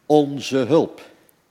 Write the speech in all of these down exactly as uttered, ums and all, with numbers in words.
onze hulp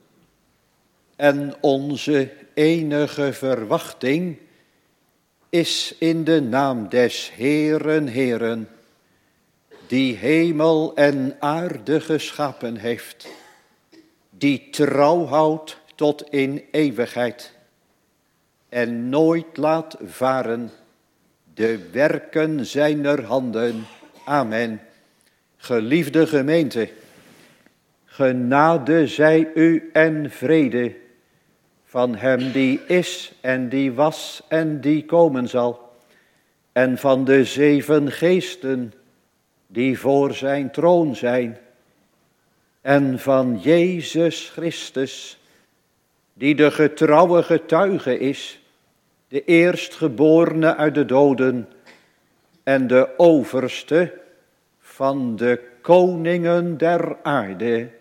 en onze enige verwachting is in de naam des Heeren Heeren, die hemel en aarde geschapen heeft, die trouw houdt tot in eeuwigheid en nooit laat varen de werken zijner handen. Amen. Geliefde gemeente, genade zij u en vrede van hem die is en die was en die komen zal, en van de zeven geesten die voor zijn troon zijn, en van Jezus Christus, die de getrouwe getuige is, de eerstgeborene uit de doden en de overste van de koningen der aarde.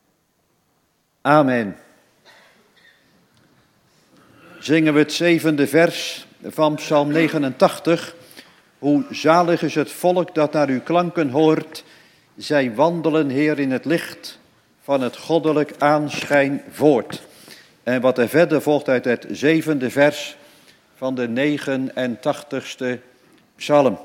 Amen. Zingen we het zevende vers van Psalm negenentachtig. Hoe zalig is het volk dat naar uw klanken hoort. Zij wandelen, Heer, in het licht van het goddelijk aanschijn voort. En wat er verder volgt uit het zevende vers van de negenentachtigste psalm.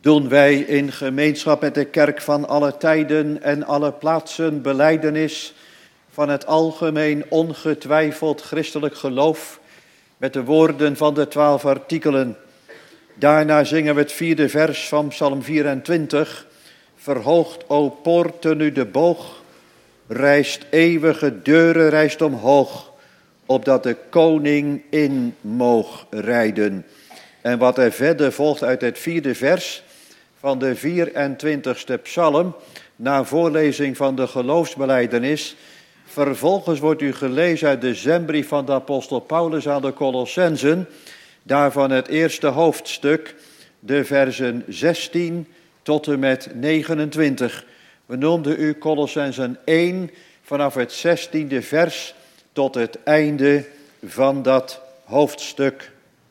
doen wij in gemeenschap met de kerk van alle tijden en alle plaatsen belijdenis van het algemeen ongetwijfeld christelijk geloof met de woorden van de twaalf artikelen. Daarna zingen we het vierde vers van Psalm vierentwintig. Verhoogt, o poorten, u de boog, rijst eeuwige deuren, rijst omhoog, opdat de koning in moog rijden. En wat er verder volgt uit het vierde vers van de vierentwintigste psalm, na voorlezing van de geloofsbelijdenis, vervolgens wordt u gelezen uit de zendbrief van de apostel Paulus aan de Colossensen, daarvan het eerste hoofdstuk, de versen zestien tot en met negenentwintig. We noemden u Colossensen één vanaf het zestiende vers tot het einde van dat hoofdstuk.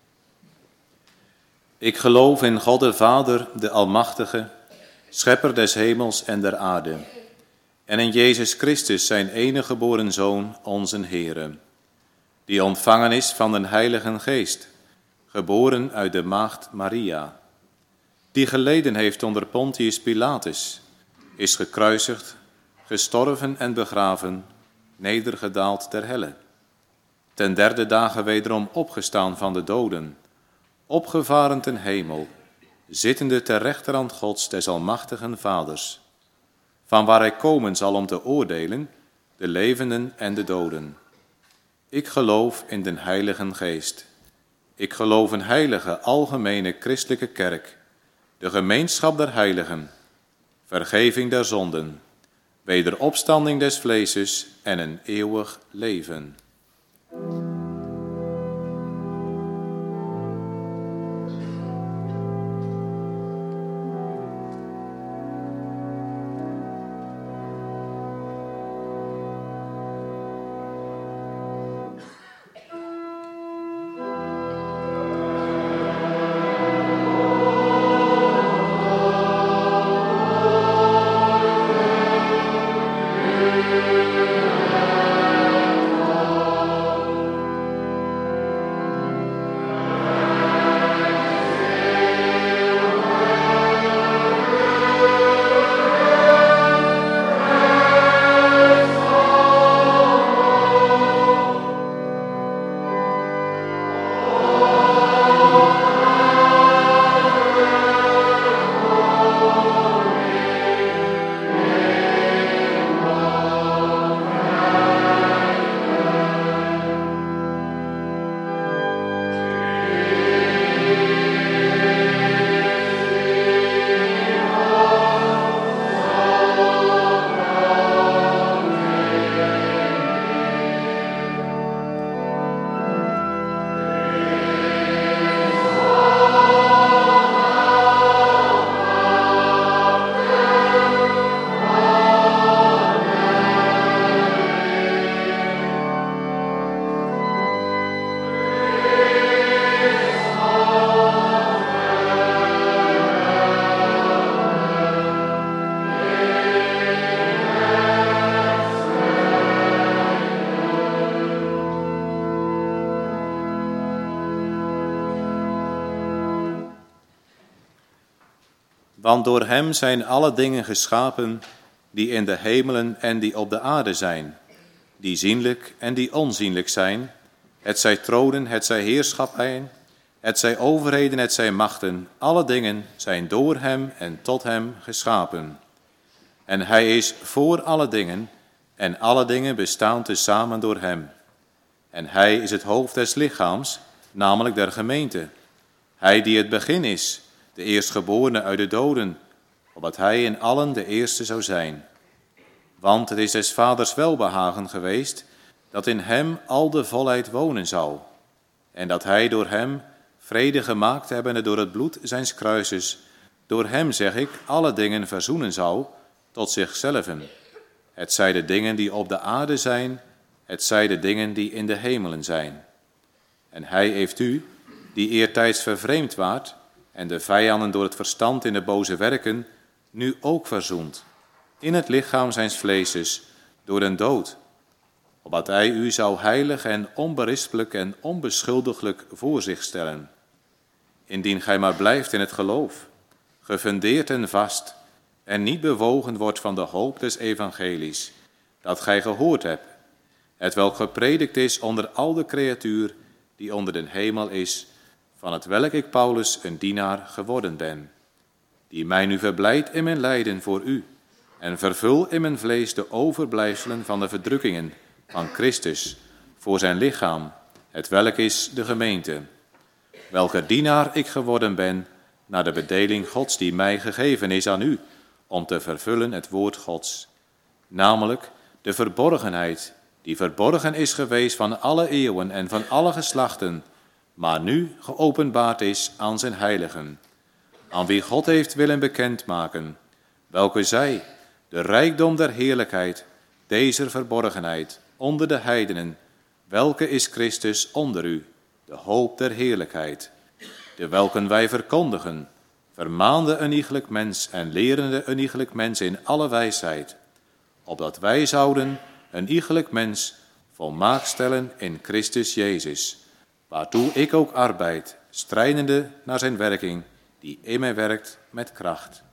Ik geloof in God de Vader, de Almachtige, schepper des hemels en der aarde, en in Jezus Christus, zijn enige geboren Zoon, onze Heere, die ontvangen is van den Heiligen Geest, geboren uit de maagd Maria, die geleden heeft onder Pontius Pilatus, is gekruisigd, gestorven en begraven, nedergedaald ter helle, ten derde dagen wederom opgestaan van de doden, opgevaren ten hemel, zittende ter rechterhand Gods des almachtigen Vaders, van waar hij komen zal om te oordelen, de levenden en de doden. Ik geloof in den Heiligen Geest. Ik geloof een heilige, algemene christelijke kerk, de gemeenschap der heiligen, vergeving der zonden, wederopstanding des vleeses en een eeuwig leven. Want door hem zijn alle dingen geschapen die in de hemelen en die op de aarde zijn, die zienlijk en die onzienlijk zijn, het zij tronen, het zij heerschappen, het zij overheden, het zij machten, alle dingen zijn door hem en tot hem geschapen. En hij is voor alle dingen, en alle dingen bestaan tezamen door hem. En hij is het hoofd des lichaams, namelijk der gemeente. Hij die het begin is, de eerstgeborene uit de doden, opdat hij in allen de eerste zou zijn. Want het is des vaders welbehagen geweest, dat in hem al de volheid wonen zou, en dat hij door hem vrede gemaakt hebbende door het bloed zijns kruises, door hem, zeg ik, alle dingen verzoenen zou tot zichzelven. Het zij de dingen die op de aarde zijn, het zij de dingen die in de hemelen zijn. En hij heeft u, die eertijds vervreemd waart, en de vijanden door het verstand in de boze werken, nu ook verzoend, in het lichaam zijns vleeses, door den dood, opdat hij u zou heilig en onberispelijk en onbeschuldiglijk voor zich stellen, indien gij maar blijft in het geloof, gefundeerd en vast, en niet bewogen wordt van de hoop des evangelies, dat gij gehoord hebt, hetwelk gepredikt is onder al de creatuur die onder den hemel is, van het welk ik Paulus een dienaar geworden ben, die mij nu verblijdt in mijn lijden voor u, en vervul in mijn vlees de overblijfselen van de verdrukkingen van Christus voor zijn lichaam, het welk is de gemeente, welke dienaar ik geworden ben, naar de bedeling Gods die mij gegeven is aan u, om te vervullen het woord Gods, namelijk de verborgenheid, die verborgen is geweest van alle eeuwen en van alle geslachten, maar nu geopenbaard is aan zijn heiligen, aan wie God heeft willen bekendmaken, welke zij, de rijkdom der heerlijkheid, deze verborgenheid, onder de heidenen, welke is Christus onder u, de hoop der heerlijkheid, de welken wij verkondigen, vermaande een iegelijk mens en lerende een iegelijk mens in alle wijsheid, opdat wij zouden een iegelijk mens volmaakt stellen in Christus Jezus, waartoe ik ook arbeid, strijdende naar zijn werking, die in mij werkt met kracht.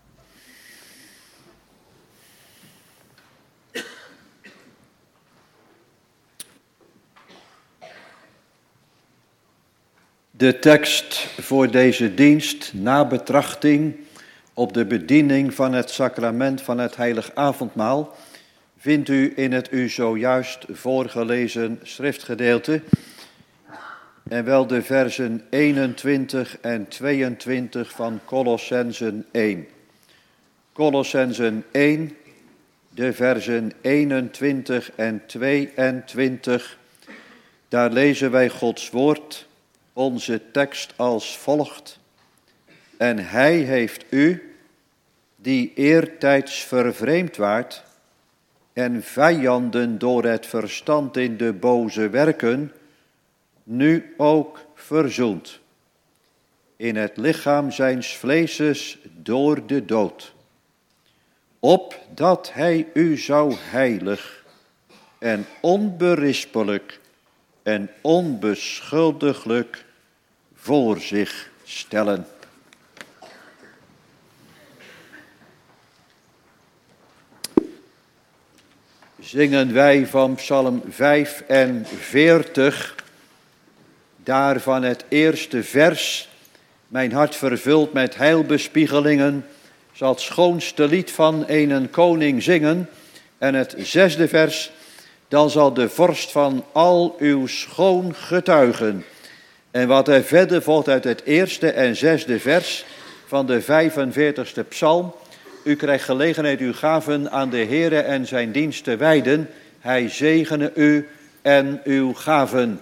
De tekst voor deze dienst, nabetrachting op de bediening van het sacrament van het heilig avondmaal, vindt u in het u zojuist voorgelezen schriftgedeelte, en wel de versen eenentwintig en tweeëntwintig van Kolossenzen één. Kolossenzen één, de versen eenentwintig en tweeëntwintig, daar lezen wij Gods woord, onze tekst als volgt. En hij heeft u, die eertijds vervreemd waart en vijanden door het verstand in de boze werken, nu ook verzoend. In het lichaam zijns vleeses door de dood. Opdat hij u zou heilig en onberispelijk en onbeschuldiglijk voor zich stellen. Zingen wij van Psalm vijfenveertig, daarvan het eerste vers. Mijn hart vervuld met heilbespiegelingen, zal het schoonste lied van een koning zingen. En het zesde vers, dan zal de vorst van al uw schoon getuigen. En wat er verder volgt uit het eerste en zesde vers van de vijfenveertigste psalm. U krijgt gelegenheid uw gaven aan de Heere en zijn dienst te wijden. Hij zegene u en uw gaven.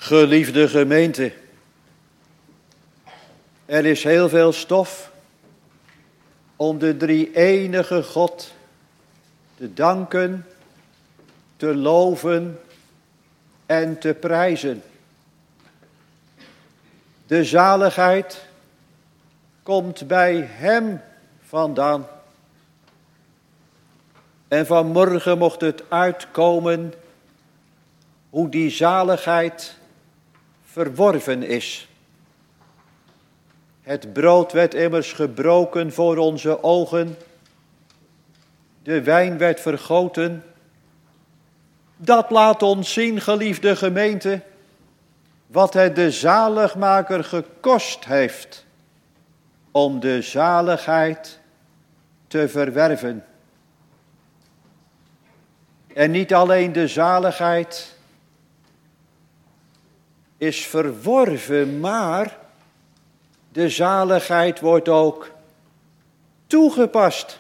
Geliefde gemeente, er is heel veel stof om de drie-enige God te danken, te loven en te prijzen. De zaligheid komt bij Hem vandaan. En vanmorgen mocht het uitkomen hoe die zaligheid verworven is. Het brood werd immers gebroken voor onze ogen. De wijn werd vergoten. Dat laat ons zien, geliefde gemeente, wat het de zaligmaker gekost heeft om de zaligheid te verwerven. En niet alleen de zaligheid is verworven, maar de zaligheid wordt ook toegepast.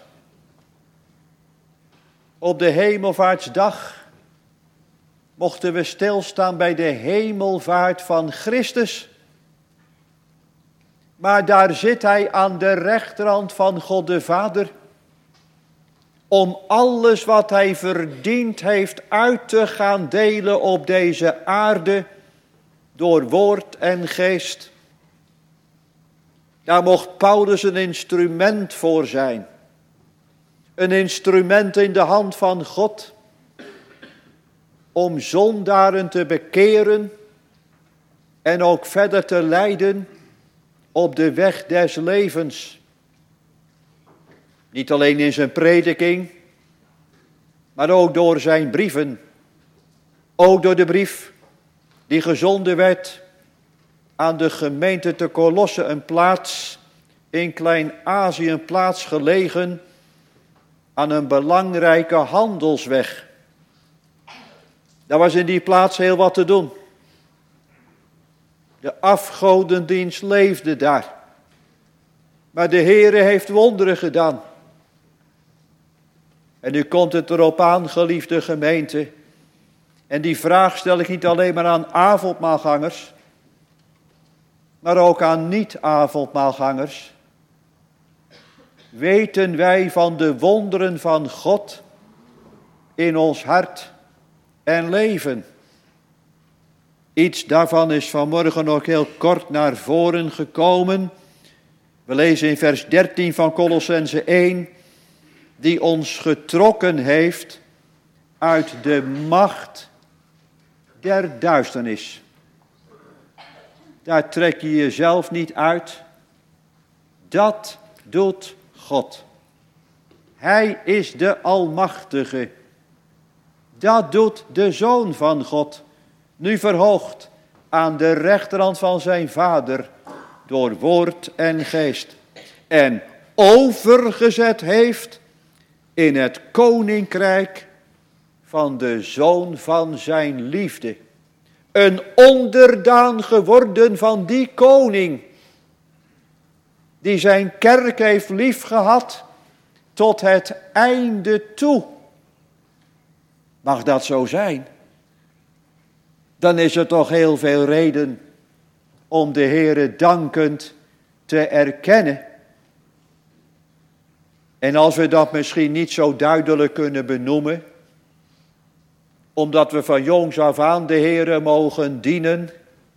Op de hemelvaartsdag mochten we stilstaan bij de hemelvaart van Christus. Maar daar zit Hij aan de rechterhand van God de Vader, om alles wat Hij verdiend heeft uit te gaan delen op deze aarde, door woord en geest. Daar mocht Paulus een instrument voor zijn. Een instrument in de hand van God, om zondaren te bekeren en ook verder te leiden op de weg des levens. Niet alleen in zijn prediking, maar ook door zijn brieven. Ook door de brief die gezonden werd aan de gemeente te Colosse, een plaats in Klein-Azië, een plaats gelegen aan een belangrijke handelsweg. Daar was in die plaats heel wat te doen. De afgodendienst leefde daar. Maar de Heere heeft wonderen gedaan. En nu komt het erop aan, geliefde gemeente. En die vraag stel ik niet alleen maar aan avondmaalgangers, maar ook aan niet-avondmaalgangers. Weten wij van de wonderen van God in ons hart en leven? Iets daarvan is vanmorgen ook heel kort naar voren gekomen. We lezen in vers dertien van Kolossenzen één, die ons getrokken heeft uit de macht der duisternis. Daar trek je jezelf niet uit. Dat doet God. Hij is de Almachtige. Dat doet de Zoon van God, nu verhoogd aan de rechterhand van zijn Vader, door woord en geest. En overgezet heeft in het koninkrijk van de Zoon van zijn liefde. Een onderdaan geworden van die koning, die zijn kerk heeft liefgehad tot het einde toe. Mag dat zo zijn? Dan is er toch heel veel reden om de Heere dankend te erkennen. En als we dat misschien niet zo duidelijk kunnen benoemen, omdat we van jongs af aan de Heere mogen dienen,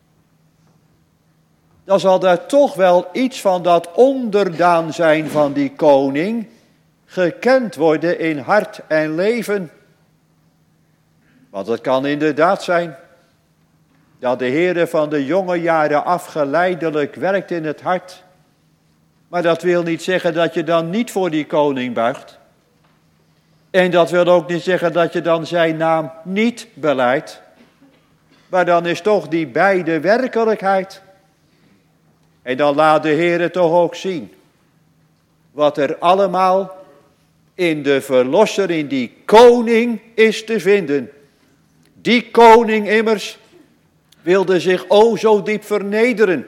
dan zal daar toch wel iets van dat onderdaan zijn van die koning gekend worden in hart en leven. Want het kan inderdaad zijn dat de Heere van de jonge jaren af geleidelijk werkt in het hart. Maar dat wil niet zeggen dat je dan niet voor die koning buigt. En dat wil ook niet zeggen dat je dan zijn naam niet belijdt. Maar dan is toch die beide werkelijkheid. En dan laat de Heere toch ook zien wat er allemaal in de Verlosser, in die koning is te vinden. Die koning immers wilde zich o zo diep vernederen.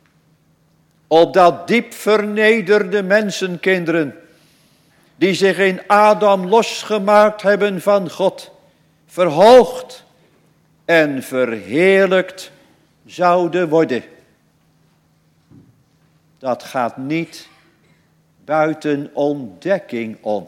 Opdat diep vernederde mensenkinderen, die zich in Adam losgemaakt hebben van God, verhoogd en verheerlijkt zouden worden. Dat gaat niet buiten ontdekking om.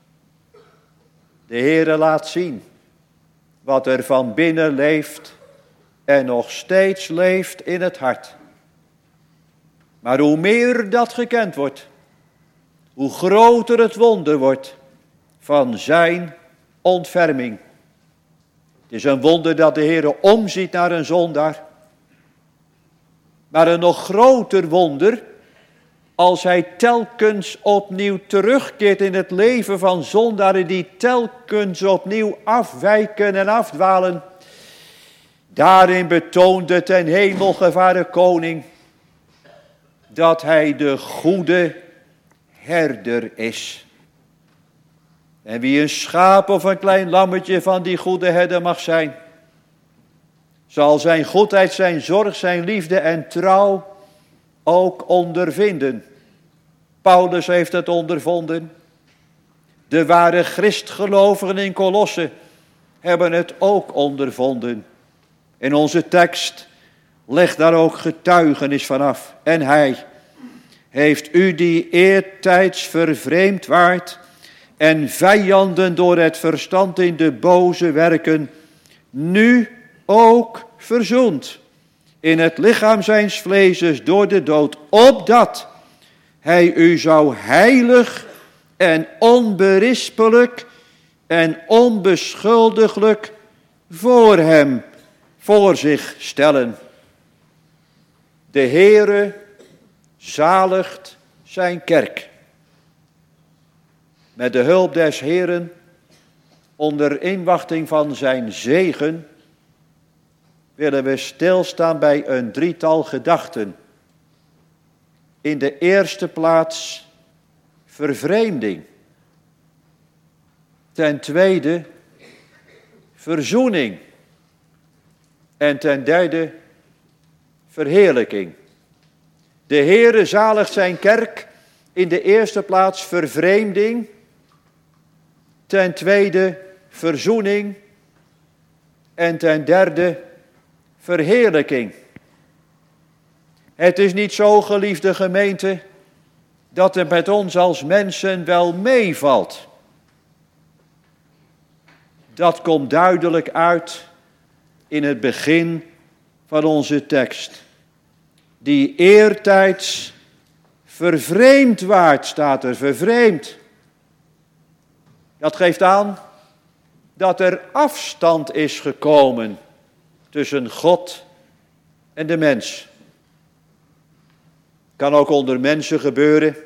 De Heere laat zien wat er van binnen leeft en nog steeds leeft in het hart. Maar hoe meer dat gekend wordt, hoe groter het wonder wordt van zijn ontferming. Het is een wonder dat de Heere omziet naar een zondaar. Maar een nog groter wonder als hij telkens opnieuw terugkeert in het leven van zondaren die telkens opnieuw afwijken en afdwalen. Daarin betoont de ten hemel gevaren koning dat hij de goede herder is. En wie een schaap of een klein lammetje van die goede herder mag zijn, zal zijn goedheid, zijn zorg, zijn liefde en trouw ook ondervinden. Paulus heeft het ondervonden. De ware Christgelovigen in Kolosse hebben het ook ondervonden. In onze tekst legt daar ook getuigenis vanaf. En hij heeft u die eertijds vervreemd waart en vijanden door het verstand in de boze werken, nu ook verzoend in het lichaam zijns vleeses door de dood, opdat hij u zou heilig en onberispelijk en onbeschuldiglijk voor hem, voor zich stellen. De Heere zaligt zijn kerk. Met de hulp des Heeren, onder inwachting van zijn zegen, willen we stilstaan bij een drietal gedachten. In de eerste plaats vervreemding. Ten tweede verzoening. En ten derde verheerlijking. De Heere zaligt zijn kerk. In de eerste plaats vervreemding. Ten tweede verzoening. En ten derde verheerlijking. Het is niet zo, geliefde gemeente, dat het met ons als mensen wel meevalt. Dat komt duidelijk uit in het begin van onze tekst. Die eertijds vervreemd waart, staat er, vervreemd. Dat geeft aan dat er afstand is gekomen tussen God en de mens. Kan ook onder mensen gebeuren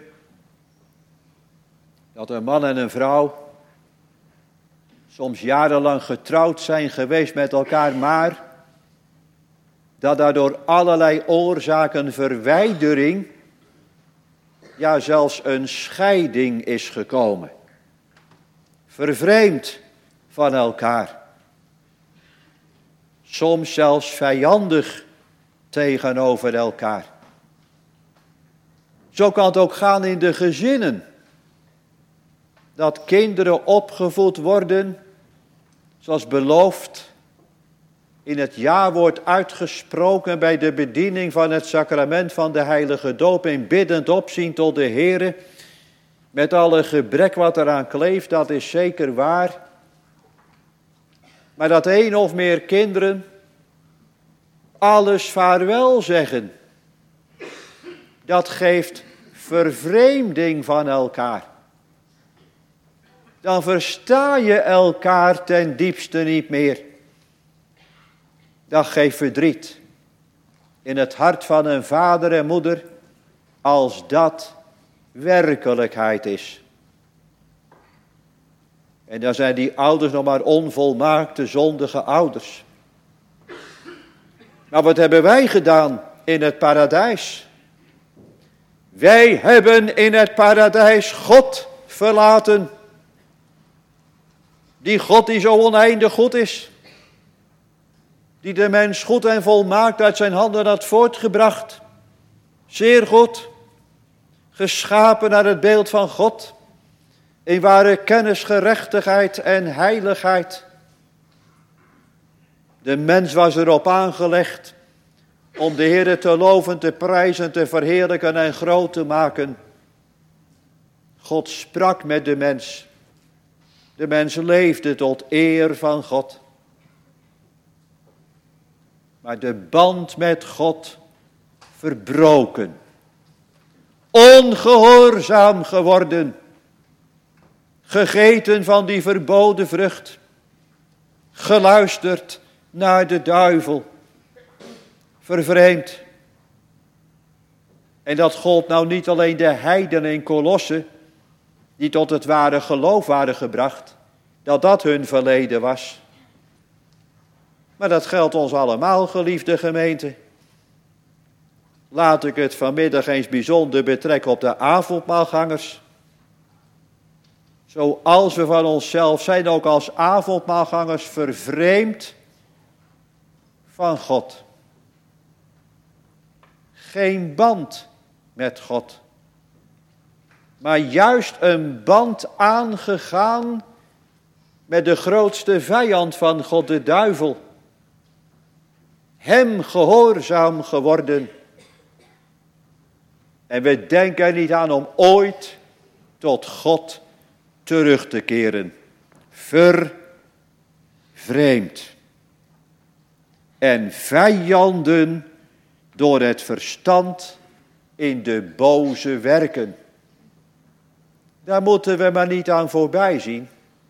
dat een man en een vrouw soms jarenlang getrouwd zijn geweest met elkaar, maar dat daardoor allerlei oorzaken verwijdering, ja zelfs een scheiding is gekomen. Vervreemd van elkaar. Soms zelfs vijandig tegenover elkaar. Zo kan het ook gaan in de gezinnen. Dat kinderen opgevoed worden, zoals beloofd, in het jawoord uitgesproken bij de bediening van het sacrament van de heilige doop, in biddend opzien tot de Heere, met alle gebrek wat eraan kleeft, dat is zeker waar. Maar dat één of meer kinderen alles vaarwel zeggen, dat geeft vervreemding van elkaar. Dan versta je elkaar ten diepste niet meer. Dat geeft verdriet in het hart van een vader en moeder, als dat werkelijkheid is. En dan zijn die ouders nog maar onvolmaakte, zondige ouders. Maar wat hebben wij gedaan in het paradijs? Wij hebben in het paradijs God verlaten. Die God die zo oneindig goed is. Die de mens goed en volmaakt uit zijn handen had voortgebracht. Zeer goed. Geschapen naar het beeld van God. In ware kennis, gerechtigheid en heiligheid. De mens was erop aangelegd om de Heere te loven, te prijzen, te verheerlijken en groot te maken. God sprak met de mens. De mens leefde tot eer van God. Maar de band met God verbroken. Ongehoorzaam geworden. Gegeten van die verboden vrucht. Geluisterd naar de duivel. Vervreemd. En dat gold nou niet alleen de heidenen in Kolosse, die tot het ware geloof waren gebracht, dat dat hun verleden was. Maar dat geldt ons allemaal, geliefde gemeente. Laat ik het vanmiddag eens bijzonder betrekken op de avondmaalgangers. Zoals we van onszelf zijn, ook als avondmaalgangers vervreemd van God. Geen band met God. Maar juist een band aangegaan met de grootste vijand van God, de duivel. Hem gehoorzaam geworden. En we denken er niet aan om ooit tot God terug te keren. Vervreemd. En vijanden door het verstand in de boze werken. Daar moeten we maar niet aan voorbij zien.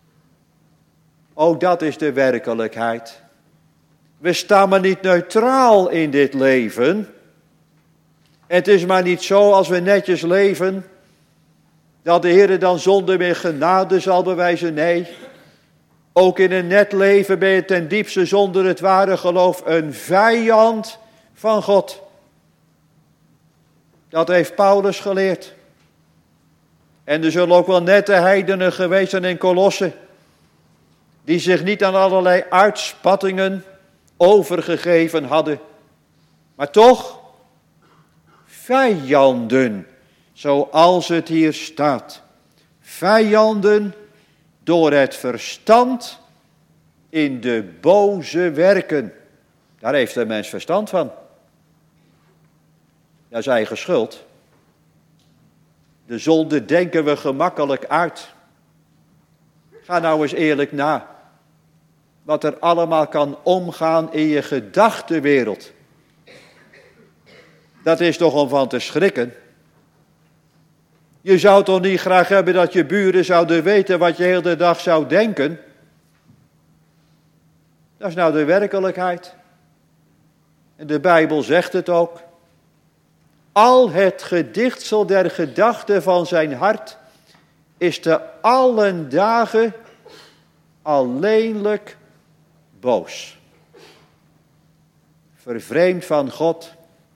Ook dat is de werkelijkheid. We staan maar niet neutraal in dit leven. Het is maar niet zo als we netjes leven, dat de Heer dan zonder meer genade zal bewijzen. Nee, ook in een net leven ben je ten diepste zonder het ware geloof een vijand van God. Dat heeft Paulus geleerd. En er zullen ook wel nette heidenen geweest zijn in Kolosse, die zich niet aan allerlei uitspattingen overgegeven hadden. Maar toch, vijanden, zoals het hier staat. Vijanden door het verstand in de boze werken. Daar heeft de mens verstand van. Dat is eigen schuld. De zonde denken we gemakkelijk uit. Ga nou eens eerlijk na. Wat er allemaal kan omgaan in je gedachtenwereld. Dat is toch om van te schrikken. Je zou toch niet graag hebben dat je buren zouden weten wat je heel de dag zou denken? Dat is nou de werkelijkheid. En de Bijbel zegt het ook. Al het gedichtsel der gedachten van zijn hart is te allen dagen alleenlijk boos. Vervreemd van God.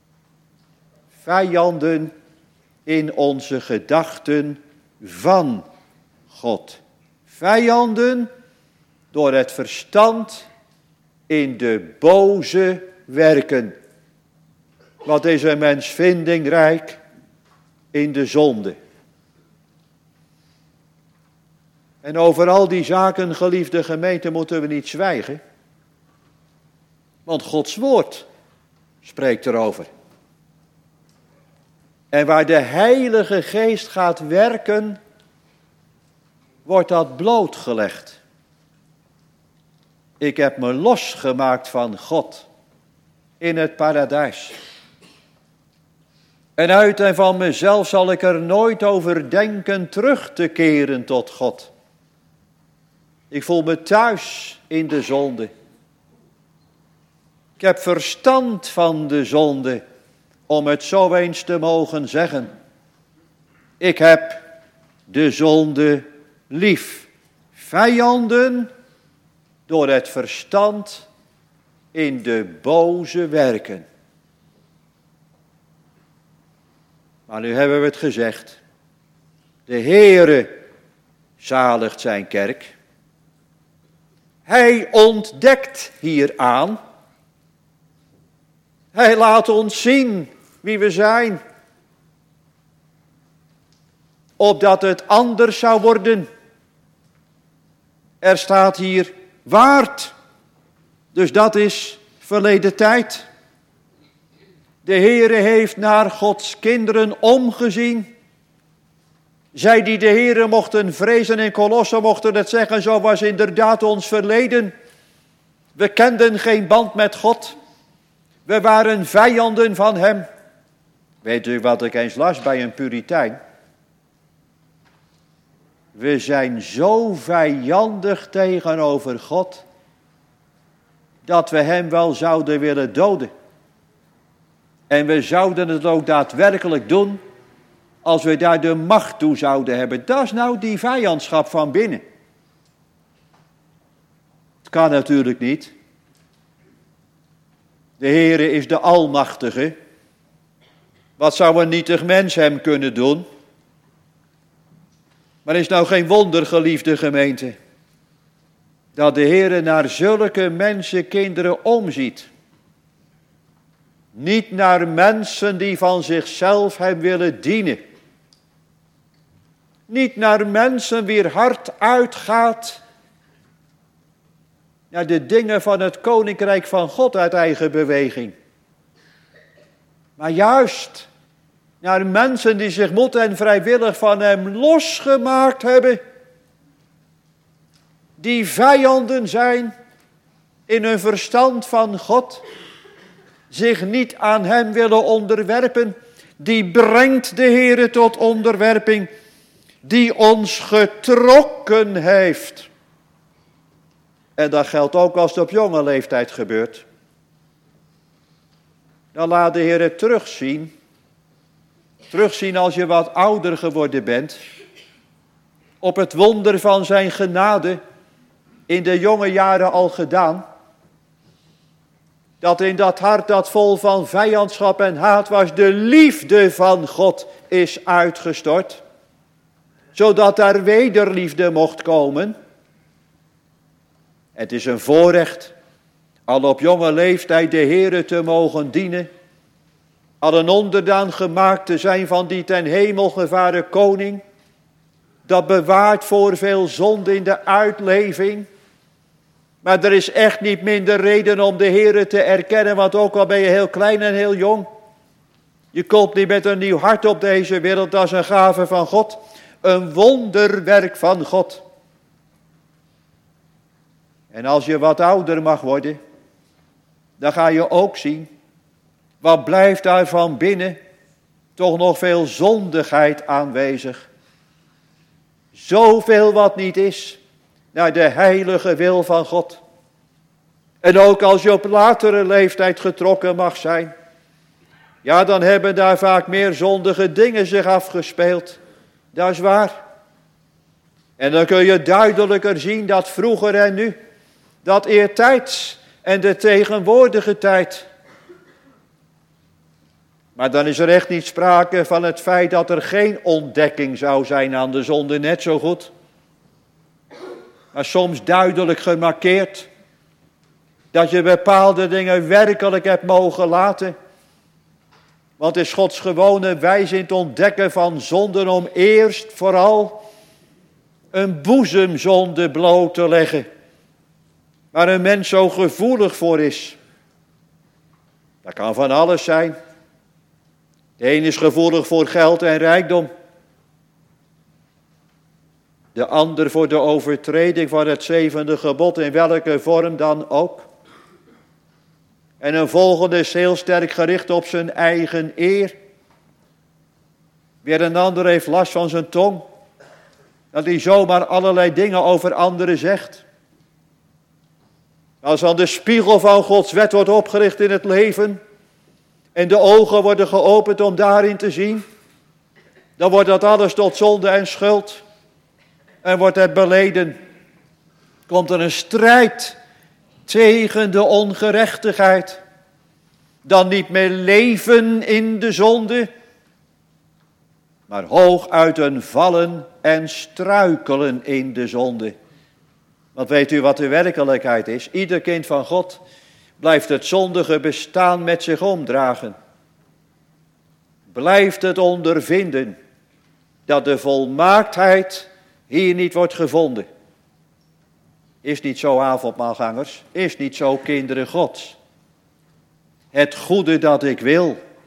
Vijanden in onze gedachten van God. Vijanden door het verstand in de boze werken. Wat is een mens vindingrijk in de zonde. En over al die zaken, geliefde gemeente, moeten we niet zwijgen. Want Gods woord spreekt erover. En waar de Heilige Geest gaat werken, wordt dat blootgelegd. Ik heb me losgemaakt van God in het paradijs. En uit en van mezelf zal ik er nooit over denken terug te keren tot God. Ik voel me thuis in de zonde. Ik heb verstand van de zonde, om het zo eens te mogen zeggen. Ik heb de zonde lief. Vijanden door het verstand in de boze werken. Maar nu hebben we het gezegd. De Heere zaligt zijn kerk. Hij ontdekt hieraan. Hij laat ons zien wie we zijn. Opdat het anders zou worden. Er staat hier waard. Dus dat is verleden tijd. De Heere heeft naar Gods kinderen omgezien. Zij die de Heere mochten vrezen in Kolosse mochten het zeggen, zo was inderdaad ons verleden. We kenden geen band met God. We waren vijanden van hem. Weet u wat ik eens las bij een Puritein? We zijn zo vijandig tegenover God, dat we hem wel zouden willen doden. En we zouden het ook daadwerkelijk doen, als we daar de macht toe zouden hebben. Dat is nou die vijandschap van binnen. Het kan natuurlijk niet. De Heere is de Almachtige. Wat zou een nietig mens hem kunnen doen? Maar is nou geen wonder, geliefde gemeente, dat de Heere naar zulke mensen, kinderen omziet. Niet naar mensen die van zichzelf hem willen dienen. Niet naar mensen wier hart uitgaat naar de dingen van het koninkrijk van God uit eigen beweging. Maar juist naar mensen die zich moed en vrijwillig van hem losgemaakt hebben. Die vijanden zijn in hun verstand van God. Zich niet aan hem willen onderwerpen. Die brengt de Heere tot onderwerping. Die ons getrokken heeft. En dat geldt ook als het op jonge leeftijd gebeurt. Dan laat de Heere terugzien. Terugzien als je wat ouder geworden bent. Op het wonder van zijn genade. In de jonge jaren al gedaan. Dat in dat hart dat vol van vijandschap en haat was, de liefde van God is uitgestort. Zodat daar wederliefde mocht komen. Het is een voorrecht, al op jonge leeftijd de Heere te mogen dienen. Al een onderdaan gemaakt te zijn van die ten hemel gevaren koning. Dat bewaart voor veel zonde in de uitleving. Maar er is echt niet minder reden om de Heere te erkennen, want ook al ben je heel klein en heel jong. Je komt niet met een nieuw hart op deze wereld, dat is een gave van God. Een wonderwerk van God. En als je wat ouder mag worden, dan ga je ook zien, wat blijft daar van binnen, toch nog veel zondigheid aanwezig. Zoveel wat niet is, naar de heilige wil van God. En ook als je op latere leeftijd getrokken mag zijn, ja, dan hebben daar vaak meer zondige dingen zich afgespeeld. Dat is waar. En dan kun je duidelijker zien dat vroeger en nu, dat eertijds en de tegenwoordige tijd. Maar dan is er echt niet sprake van het feit dat er geen ontdekking zou zijn aan de zonde, net zo goed. Maar soms duidelijk gemarkeerd. Dat je bepaalde dingen werkelijk hebt mogen laten. Want het is Gods gewone wijze in het ontdekken van zonden om eerst vooral een boezemzonde bloot te leggen. Waar een mens zo gevoelig voor is. Dat kan van alles zijn. De een is gevoelig voor geld en rijkdom. De ander voor de overtreding van het zevende gebod, in welke vorm dan ook. En een volgende is heel sterk gericht op zijn eigen eer. Weer een ander heeft last van zijn tong. Dat hij zomaar allerlei dingen over anderen zegt. Als dan de spiegel van Gods wet wordt opgericht in het leven. En de ogen worden geopend om daarin te zien. Dan wordt dat alles tot zonde en schuld. En wordt het beleden. Komt er een strijd tegen de ongerechtigheid. Dan niet meer leven in de zonde. Maar hooguit een vallen en struikelen in de zonde. Want weet u wat de werkelijkheid is? Ieder kind van God blijft het zondige bestaan met zich omdragen. Blijft het ondervinden dat de volmaaktheid hier niet wordt gevonden. Is niet zo, avondmaalgangers, is niet zo, kinderen Gods. Het goede dat ik wil,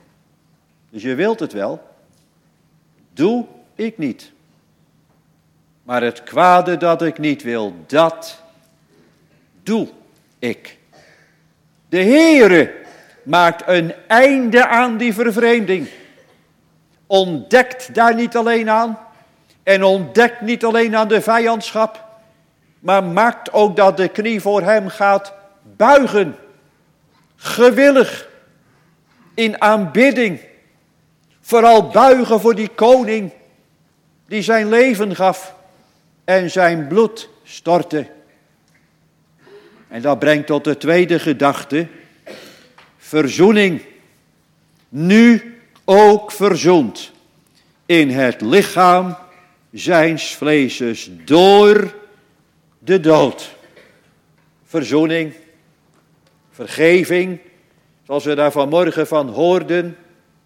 Dus je wilt het wel. Doe ik niet. Maar het kwade dat ik niet wil, dat doe ik. De Heere maakt een einde aan die vervreemding. Ontdekt daar niet alleen aan. En ontdekt niet alleen aan de vijandschap. Maar maakt ook dat de knie voor hem gaat buigen. Gewillig. In aanbidding. Vooral buigen voor die koning. Die zijn leven gaf. En zijn bloed stortte. En dat brengt tot de tweede gedachte. Verzoening. Nu ook verzoend. In het lichaam zijns vleeses door de dood. Verzoening. Vergeving. Zoals we daar vanmorgen van hoorden.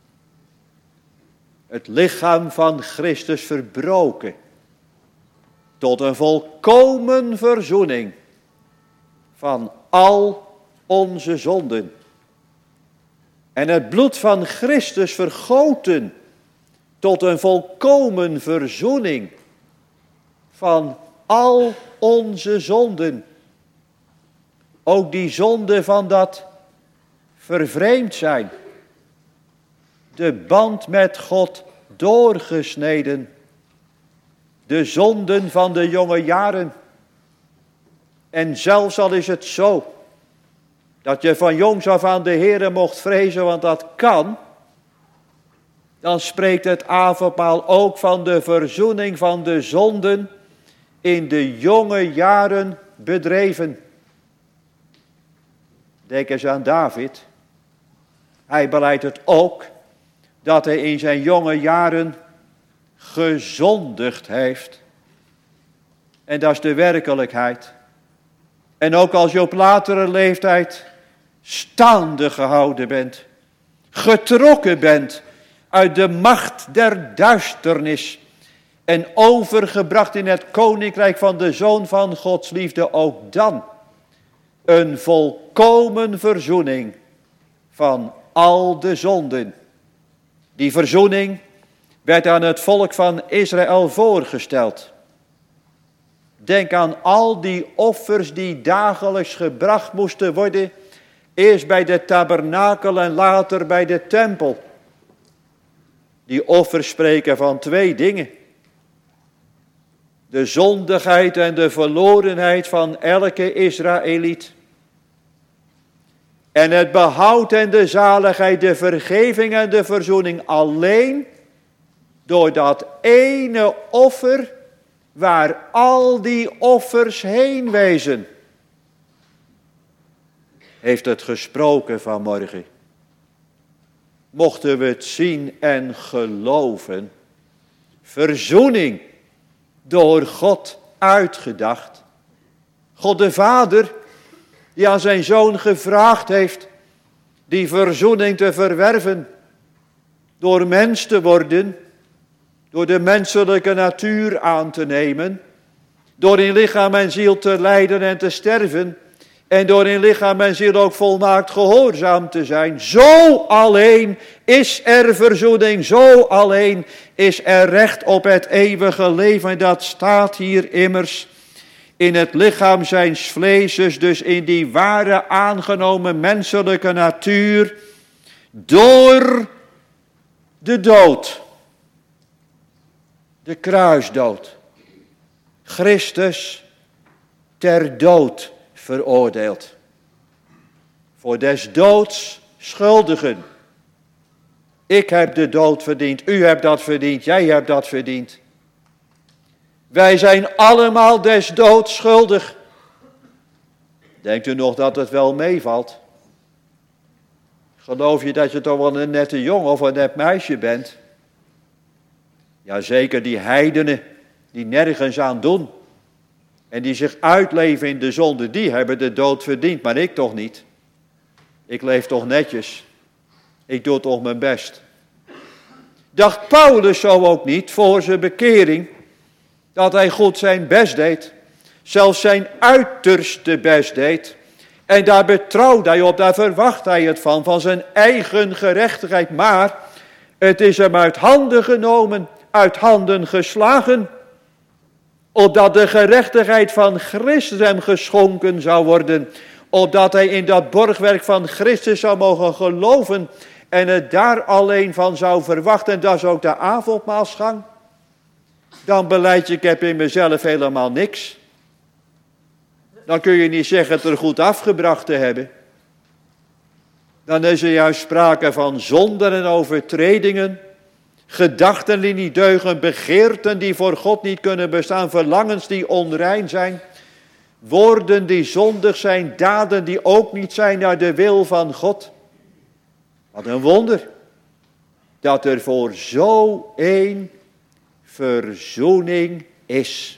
Het lichaam van Christus verbroken. Tot een volkomen verzoening. Van al onze zonden. En het bloed van Christus vergoten. Tot een volkomen verzoening. Van al onze zonden. Ook die zonde van dat vervreemd zijn. De band met God doorgesneden. De zonden van de jonge jaren. En zelfs al is het zo. Dat je van jongs af aan de Heere mocht vrezen, want dat kan. Dan spreekt het avondmaal ook van de verzoening van de zonden in de jonge jaren bedreven. Denk eens aan David. Hij beleidt het ook dat hij in zijn jonge jaren gezondigd heeft. En dat is de werkelijkheid. En ook als je op latere leeftijd staande gehouden bent, getrokken bent uit de macht der duisternis en overgebracht in het koninkrijk van de Zoon van Gods liefde, ook dan een volkomen verzoening van al de zonden. Die verzoening werd aan het volk van Israël voorgesteld. Denk aan al die offers die dagelijks gebracht moesten worden. Eerst bij de tabernakel en later bij de tempel. Die offers spreken van twee dingen. De zondigheid en de verlorenheid van elke Israëliet. En het behoud en de zaligheid, de vergeving en de verzoening alleen door dat ene offer waar al die offers heen wezen. Heeft het gesproken vanmorgen. Mochten we het zien en geloven. Verzoening door God uitgedacht. God de Vader die aan zijn Zoon gevraagd heeft die verzoening te verwerven. Door mens te worden. Door de menselijke natuur aan te nemen. Door in lichaam en ziel te lijden en te sterven. En door in lichaam en ziel ook volmaakt gehoorzaam te zijn. Zo alleen is er verzoening. Zo alleen is er recht op het eeuwige leven. En dat staat hier immers in het lichaam zijns vleeses. Dus in die ware aangenomen menselijke natuur. Door de dood. De kruisdood. Christus ter dood veroordeeld. Voor des doods schuldigen. Ik heb de dood verdiend. U hebt dat verdiend. Jij hebt dat verdiend. Wij zijn allemaal des doods schuldig. Denkt u nog dat het wel meevalt? Geloof je dat je toch wel een nette jongen of een net meisje bent? Jazeker, die heidenen die nergens aan doen. En die zich uitleven in de zonde, die hebben de dood verdiend. Maar ik toch niet. Ik leef toch netjes. Ik doe toch mijn best. Dacht Paulus zo ook niet voor zijn bekering. Dat hij goed zijn best deed. Zelfs zijn uiterste best deed. En daar betrouwde hij op, daar verwacht hij het van. Van zijn eigen gerechtigheid. Maar Het is hem uit handen genomen, uit handen geslagen, opdat de gerechtigheid van Christus hem geschonken zou worden, opdat hij in dat borgwerk van Christus zou mogen geloven en het daar alleen van zou verwachten. En dat is ook de avondmaalsgang. Dan beleid je, ik heb in mezelf helemaal niks. Dan kun je niet zeggen het er goed afgebracht te hebben. Dan is er juist sprake van zonden en overtredingen, gedachten die niet deugen, begeerten die voor God niet kunnen bestaan, verlangens die onrein zijn, woorden die zondig zijn, daden die ook niet zijn naar de wil van God. Wat een wonder, dat er voor zo een verzoening is.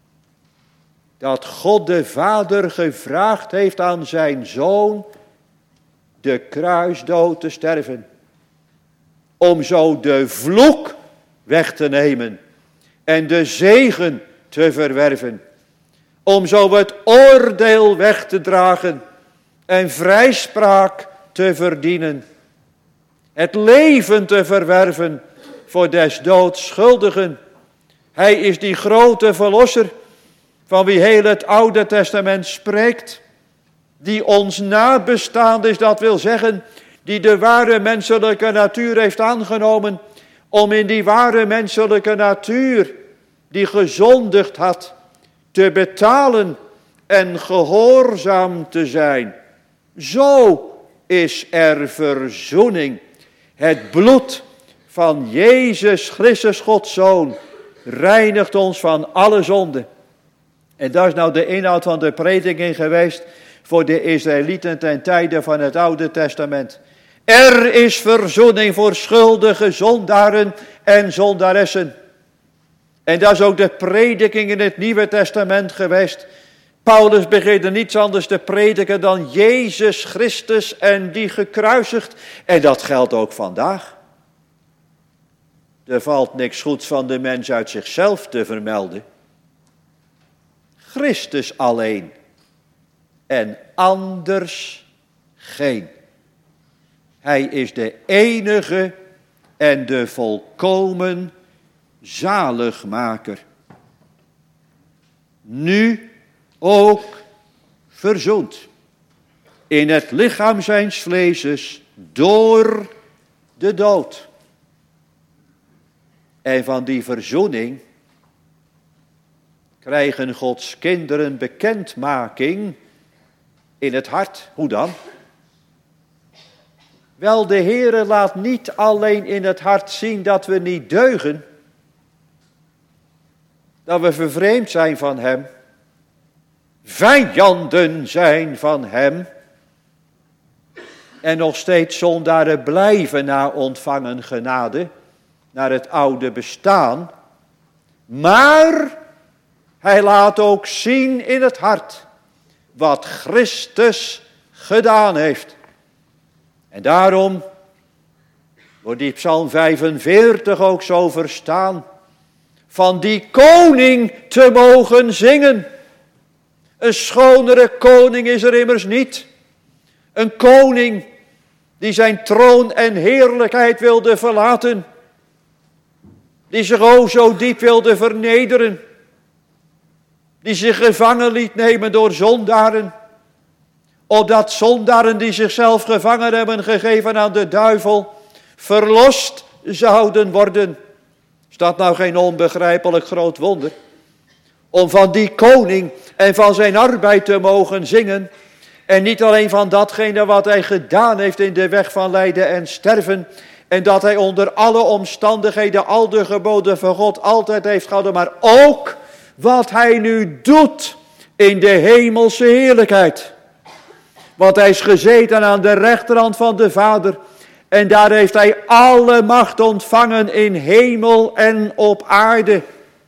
Dat God de Vader gevraagd heeft aan zijn Zoon de kruisdood te sterven. Om zo de vloek weg te nemen en de zegen te verwerven. Om zo het oordeel weg te dragen en vrijspraak te verdienen. Het leven te verwerven voor des doods schuldigen. Hij is die grote verlosser van wie heel het Oude Testament spreekt. Die ons nabestaand is, dat wil zeggen, die de ware menselijke natuur heeft aangenomen, om in die ware menselijke natuur, die gezondigd had, te betalen en gehoorzaam te zijn. Zo is er verzoening. Het bloed van Jezus Christus, Gods Zoon, reinigt ons van alle zonde. En dat is nou de inhoud van de prediking geweest voor de Israëlieten ten tijde van het Oude Testament. Er is verzoening voor schuldige zondaren en zondaressen. En dat is ook de prediking in het Nieuwe Testament geweest. Paulus begint er niets anders te prediken dan Jezus Christus en die gekruisigd. En dat geldt ook vandaag. Er valt niks goeds van de mens uit zichzelf te vermelden. Christus alleen. En anders geen. Hij is de enige en de volkomen zaligmaker. Nu ook verzoend in het lichaam zijns vleeses door de dood. En van die verzoening krijgen Gods kinderen bekendmaking in het hart. Hoe dan? Wel, de Heere laat niet alleen in het hart zien dat we niet deugen, dat we vervreemd zijn van Hem, vijanden zijn van Hem en nog steeds zondaren blijven na ontvangen genade, naar het oude bestaan, maar Hij laat ook zien in het hart wat Christus gedaan heeft. En daarom wordt die Psalm vijfenveertig ook zo verstaan, van die koning te mogen zingen. Een schonere koning is er immers niet. Een koning die zijn troon en heerlijkheid wilde verlaten. Die zich o zo diep wilde vernederen. Die zich gevangen liet nemen door zondaren. Opdat zondaren die zichzelf gevangen hebben gegeven aan de duivel, verlost zouden worden. Is dat nou geen onbegrijpelijk groot wonder? Om van die koning en van zijn arbeid te mogen zingen. En niet alleen van datgene wat hij gedaan heeft in de weg van lijden en sterven. En dat hij onder alle omstandigheden al de geboden van God altijd heeft gehouden. Maar ook wat hij nu doet in de hemelse heerlijkheid. Want hij is gezeten aan de rechterhand van de Vader. En daar heeft hij alle macht ontvangen in hemel en op aarde.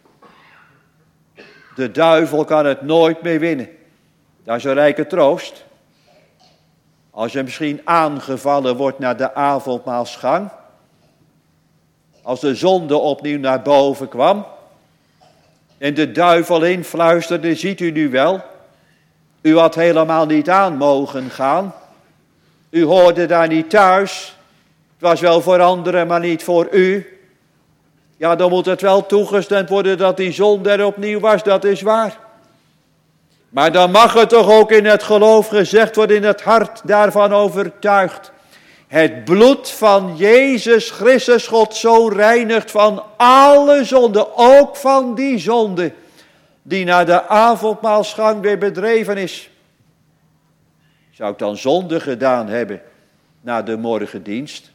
De duivel kan het nooit meer winnen. Dat is een rijke troost. Als je misschien aangevallen wordt naar de avondmaalsgang. Als de zonde opnieuw naar boven kwam. En de duivel influisterde, ziet u nu wel. U had helemaal niet aan mogen gaan. U hoorde daar niet thuis. Het was wel voor anderen, maar niet voor u. Ja, dan moet het wel toegestemd worden dat die zonde er opnieuw was, dat is waar. Maar dan mag het toch ook in het geloof gezegd worden, in het hart daarvan overtuigd. Het bloed van Jezus Christus, God zo reinigt van alle zonden, ook van die zonde die na de avondmaalsgang weer bedreven is. Zou ik dan zonde gedaan hebben na de morgendienst?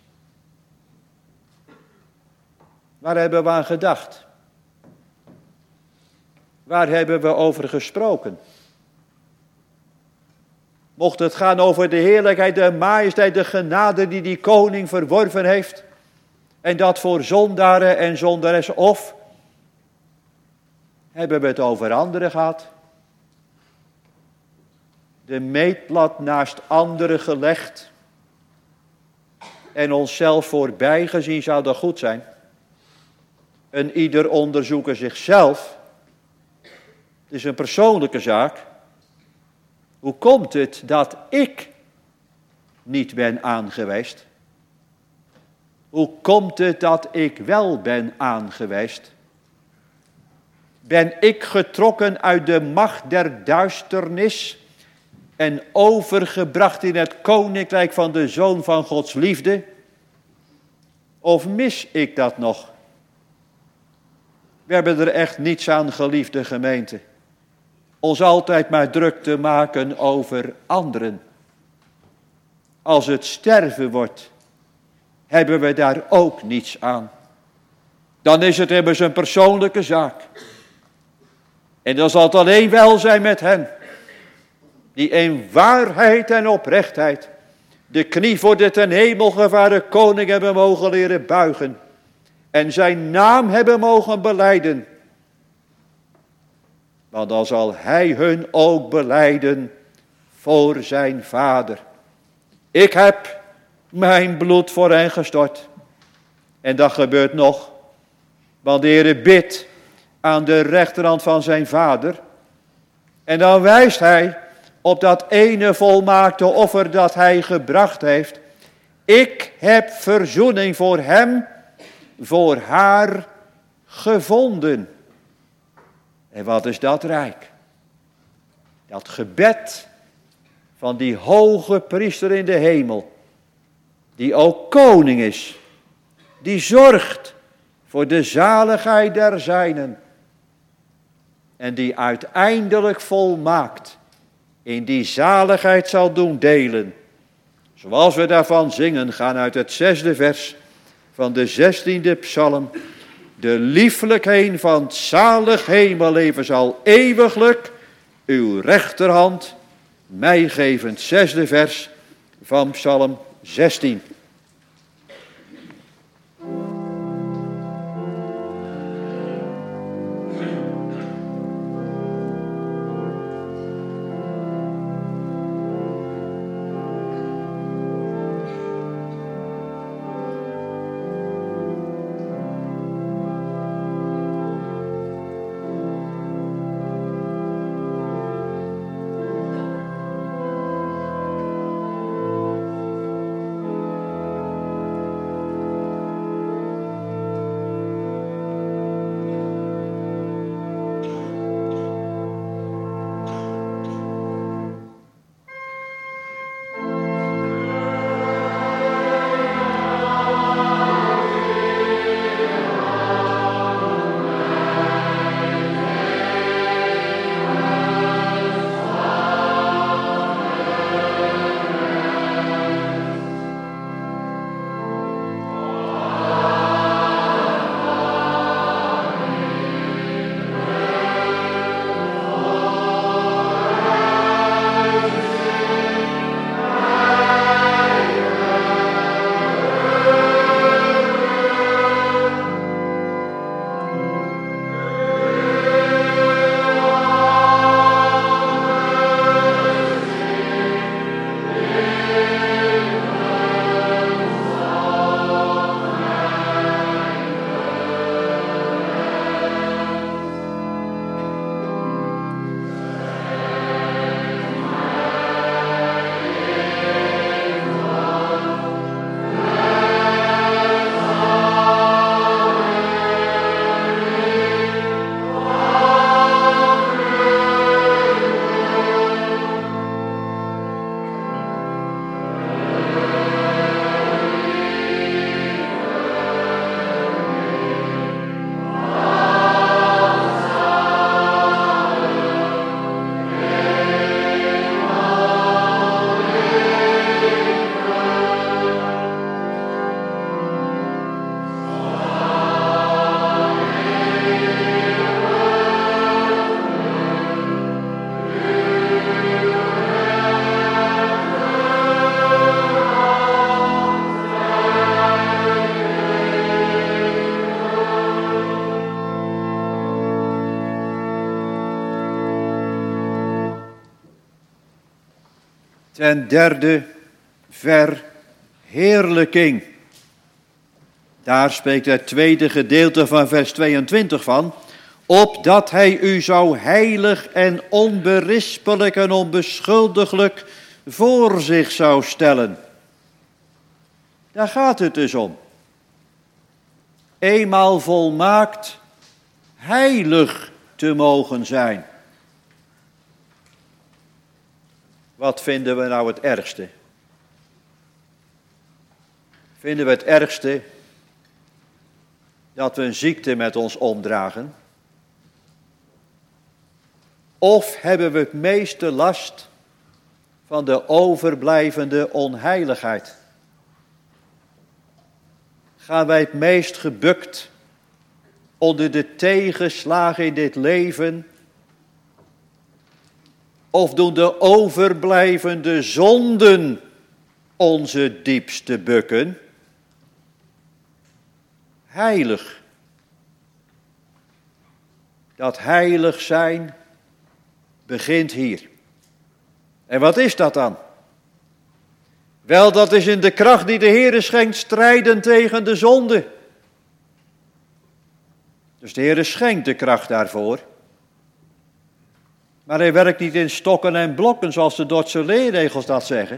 Waar hebben we aan gedacht? Waar hebben we over gesproken? Mocht het gaan over de heerlijkheid, de majesteit, de genade die die koning verworven heeft. En dat voor zondaren en zondaressen. Of hebben we het over anderen gehad? De meetlat naast anderen gelegd. En onszelf voorbij gezien zou dat goed zijn. En ieder onderzoeker zichzelf. Het is een persoonlijke zaak. Hoe komt het dat ik niet ben aangeweest? Hoe komt het dat ik wel ben aangeweest? Ben ik getrokken uit de macht der duisternis en overgebracht in het koninkrijk van de Zoon van Gods liefde? Of mis ik dat nog? We hebben er echt niets aan, geliefde gemeente. Ons altijd maar druk te maken over anderen. Als het sterven wordt, hebben we daar ook niets aan. Dan is het immers een persoonlijke zaak. En dan zal het alleen wel zijn met hen, die in waarheid en oprechtheid de knie voor de ten hemel gevaren koning hebben mogen leren buigen. En zijn naam hebben mogen belijden. Want dan zal hij hun ook belijden voor zijn Vader. Ik heb mijn bloed voor hen gestort. En dat gebeurt nog. Want de Heer bidt aan de rechterhand van zijn Vader. En dan wijst hij op dat ene volmaakte offer dat hij gebracht heeft. Ik heb verzoening voor hem, voor haar gevonden. En wat is dat rijk? Dat gebed van die hoge priester in de hemel, die ook koning is, die zorgt voor de zaligheid der zijnen en die uiteindelijk volmaakt in die zaligheid zal doen delen. Zoals we daarvan zingen gaan uit het zesde vers van de zestiende psalm. De lieflijkheid van het zalig hemelleven zal eeuwiglijk uw rechterhand mij geven. Het zesde vers van psalm zestien. Ten derde, verheerlijking. Daar spreekt het tweede gedeelte van vers tweeëntwintig van. Opdat hij u zou heilig en onberispelijk en onbeschuldiglijk voor zich zou stellen. Daar gaat het dus om. Eenmaal volmaakt heilig te mogen zijn. Wat vinden we nou het ergste? Vinden we het ergste dat we een ziekte met ons omdragen? Of hebben we het meeste last van de overblijvende onheiligheid? Gaan wij het meest gebukt onder de tegenslagen in dit leven? Of doen de overblijvende zonden onze diepste bukken? Heilig. Dat heilig zijn begint hier. En wat is dat dan? Wel, dat is in de kracht die de Heere schenkt strijden tegen de zonde. Dus de Heere schenkt de kracht daarvoor. Maar hij werkt niet in stokken en blokken zoals de Dordtse leerregels dat zeggen.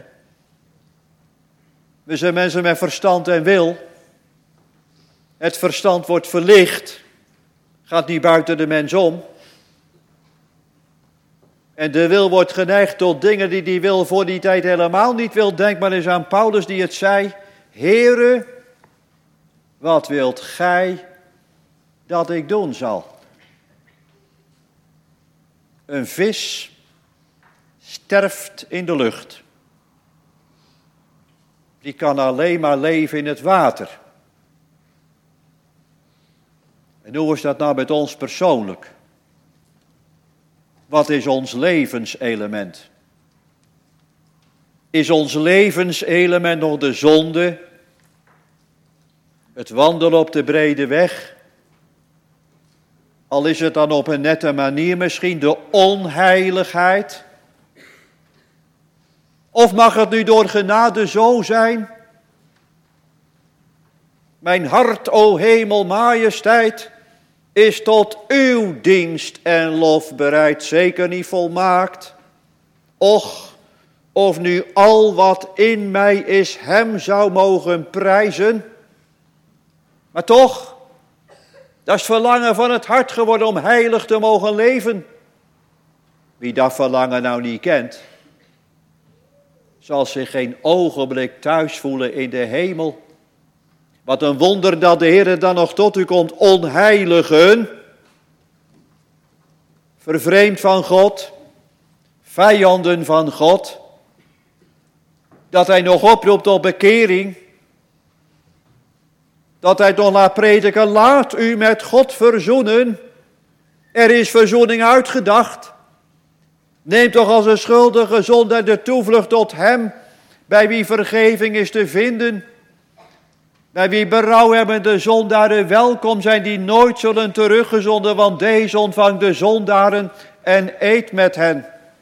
We zijn mensen met verstand en wil. Het verstand wordt verlicht. Gaat niet buiten de mens om. En de wil wordt geneigd tot dingen die die wil voor die tijd helemaal niet wil. Denk maar eens aan Paulus die het zei. Heere, wat wilt gij dat ik doen zal? Een vis sterft in de lucht. Die kan alleen maar leven in het water. En hoe is dat nou met ons persoonlijk? Wat is ons levenselement? Is ons levenselement nog de zonde? Het wandelen op de brede weg? Al is het dan op een nette manier misschien de onheiligheid? Of mag het nu door genade zo zijn? Mijn hart, o hemel, majesteit, is tot uw dienst en lof bereid, zeker niet volmaakt. Och, of nu al wat in mij is hem zou mogen prijzen. Maar toch, dat is verlangen van het hart geworden om heilig te mogen leven. Wie dat verlangen nou niet kent, zal zich geen ogenblik thuis voelen in de hemel. Wat een wonder dat de Heer dan nog tot u komt, onheiligen, vervreemd van God, vijanden van God, dat hij nog oproept tot bekering, dat hij nog laat prediken, laat u met God verzoenen, er is verzoening uitgedacht, neem toch als een schuldige zondaar de toevlucht tot hem, bij wie vergeving is te vinden, bij wie berouw hebben de zondaren welkom zijn die nooit zullen teruggezonden, want deze ontvangt de zondaren en eet met hen.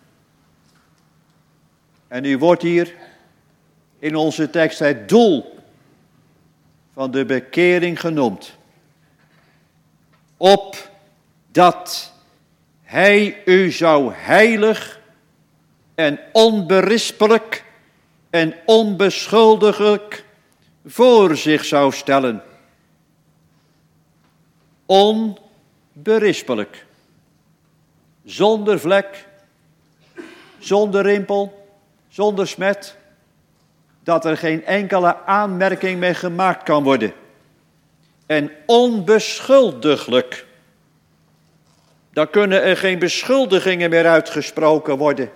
En nu wordt hier in onze tekst het doel van de bekering genoemd. Opdat hij u zou heilig en onberispelijk en onbeschuldigelijk voor zich zou stellen. Onberispelijk. Zonder vlek, zonder rimpel, zonder smet. Dat er geen enkele aanmerking mee gemaakt kan worden. En onbeschuldiglijk. Dan kunnen er geen beschuldigingen meer uitgesproken worden.